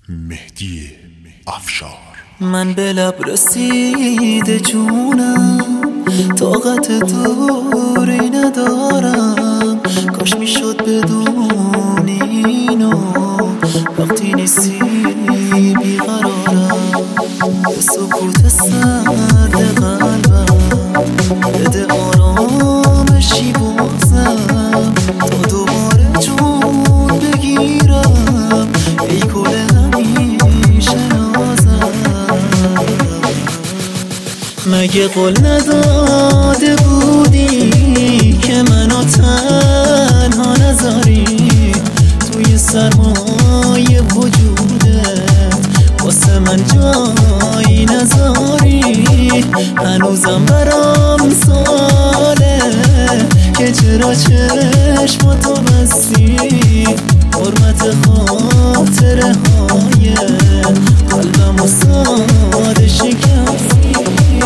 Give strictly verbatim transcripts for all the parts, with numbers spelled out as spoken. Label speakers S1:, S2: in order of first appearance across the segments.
S1: مهدی افشار.
S2: من به لب رسیده جونم، طاقت دوری ندارم. کاش میشد بدونی اینو، وقتی نیستی بیقرارم. به سکوت سرد قلبم بده آرامشی بازم، تا دوباره جون بگیرم. ای گل همیشه نازم، مگه قول نداده بودی که منو تنها نذاری؟ توی سرمایه وجودت واسه من جایی نذاری. هنوزم برام سواله که چرا چشماتو بستی. حرمت خاطره های قلبم و ساده شکستی.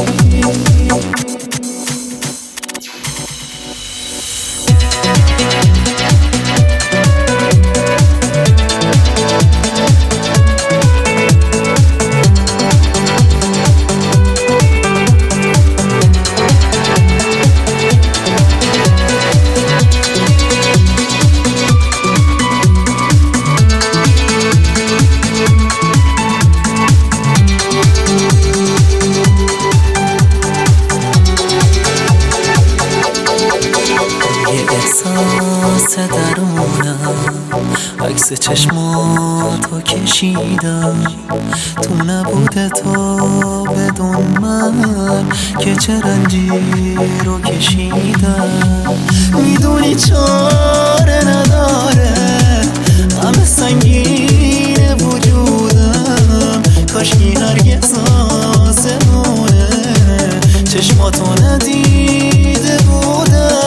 S2: احساس درونم عکس چشماتو کشیدم. تو نبوده تو بدون من که چه رنجی رو کشیدم. میدونی چاره نداره همه سنگین وجودم. کاشکی هرگز آسمونه چشماتو ندیده بودم.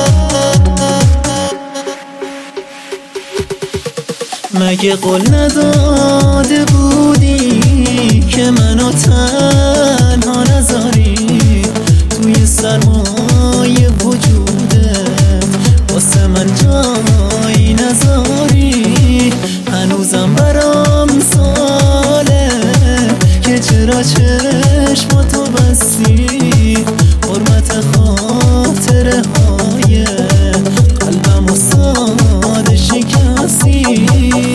S2: مگه قول نداده بودی که منو تنها نذاری؟ توی سرمایه وجودت واسه من جایی نذاری. هنوزم برام سواله که چرا چشماتو بستی. حرمت خاطره های قلبم و ساده شکستی.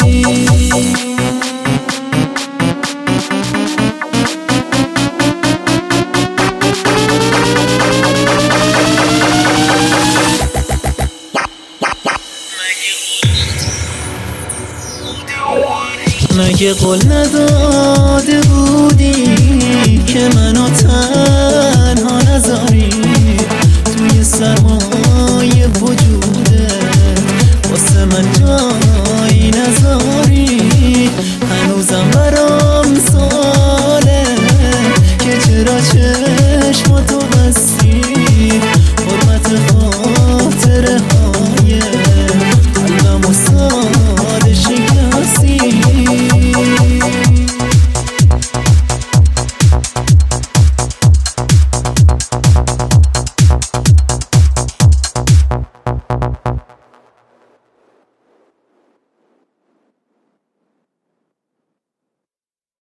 S2: مگه قول نداده بودی که منو تنها نذاری؟ توی سرمایه وجودت واسه من جایی نذاری. هنوزم برام